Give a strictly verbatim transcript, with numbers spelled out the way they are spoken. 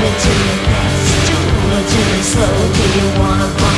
it to me fast, do it to me slow. Do you wanna find